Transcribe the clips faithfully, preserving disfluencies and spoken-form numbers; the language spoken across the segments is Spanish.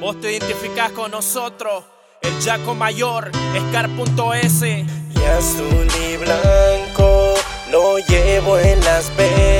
Vos te identificás con nosotros, el Jaco Mayor, Scar punto S. Y azul y blanco lo llevo en las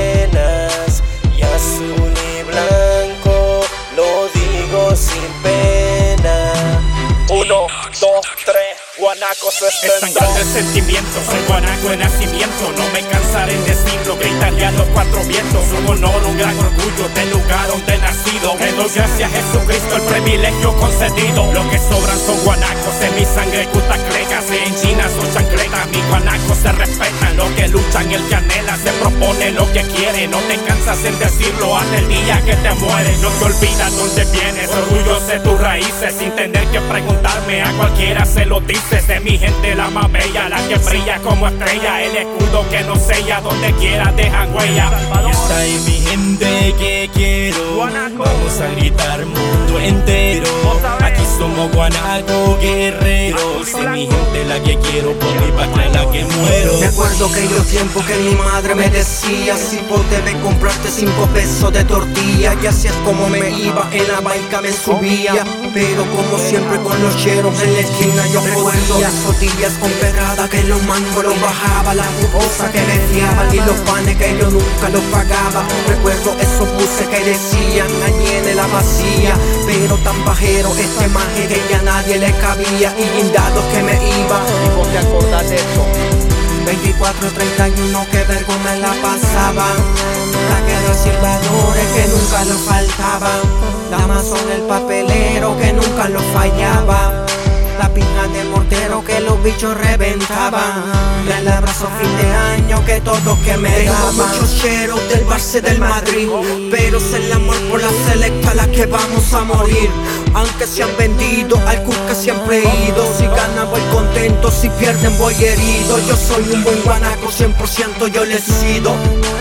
venas. Y azul y blanco lo digo sin pena. Uno, dos, tres, guanacos Es tan grande el sentimiento, soy guanaco de nacimiento. No me cansaré en decirlo, gritaría a los cuatro vientos. Un honor, un gran orgullo del lugar donde he nacido. Le doy gracias a Jesucristo el privilegio concedido. Lo que sobran son guanacos en mi sangre, cutaclegas, en China son chancletas. Mis guanacos se respetan, los que luchan, el que anhela, se propone lo que quiere. No te cansas en decirlo hasta el día que te mueres. No te olvidas dónde vienes, orgulloso de tus raíces, sin tener que preguntarme, a cualquiera se lo dices. De mi gente la más bella, la que brilla como estrella, el escudo que no sella, donde quiera dejan huella. Y está ahí mi gente que quiero, vamos a gritar mundo entero. Aquí somos guanaco guerreros, y mi gente la que quiero, por mi patria la que muero. Me acuerdo aquellos tiempos que mi madre me decía, si vos debes comprarte cinco pesos de tortilla. Y así es como me iba, en la baica me subía, pero como siempre con los cheros en la esquina yo recuerdo las tortillas con pegada, que los mangos los bajaba, la jugosa que me fiaban y los panes que yo nunca los pagaba. Recuerdo esos buses que decían añene la vacía, pero tan bajero este maje que ya nadie le cabía, y guindados que me iba. ¿Y vos te acordás de eso? Veinticuatro, treinta y uno, que vergo me la pasaba. Taqueros silbadores que nunca los faltaban. Damazón el papelero que nunca los fallaba. La pija de mortero que los bichos reventaban. El abrazo fin de año que todos que me Tengo daban. Muchos cheros del Barça del Madrid, pero es el amor por la selecta la que vamos a morir. Aunque se han vendido, al Cusca siempre he ido. Si ganan voy contento, si pierden voy herido. Yo soy un buen guanaco, cien por ciento yo les sido.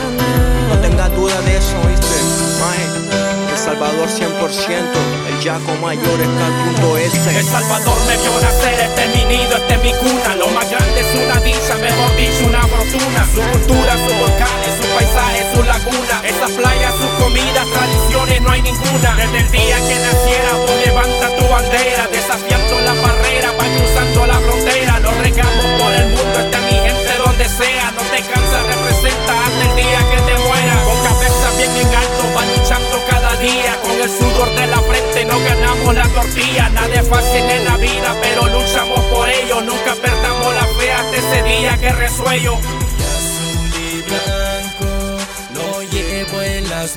No tengas duda de eso, ¿viste? Maje, El Salvador cien por ciento, el Jaco Mayor, Scar punto S. El Salvador me vio nacer, este es mi nido, este es mi cuna. Lo más grande es una dicha, mejor dicho una fortuna. Su cultura, sus volcanes, sus paisajes, su laguna. Esas playas, sus comidas, tradiciones, no hay ninguna. Desde el día que naciera vos levanta tu bandera, desafiando la barrera, va cruzando la frontera. Los regamos por el mundo, está mi gente donde sea. No te cansas, representa hasta el día que te mueras. Con cabeza bien en alto, va luchando cada día. Con el sudor de la frente no ganamos la tortilla. Nada es fácil en la vida, pero luchamos por ello. Nunca perdamos la fe hasta ese día que resuello. Y azul y blanco lo llevo en las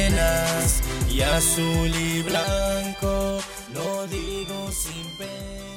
venas. Y azul y blanco lo digo sin pena.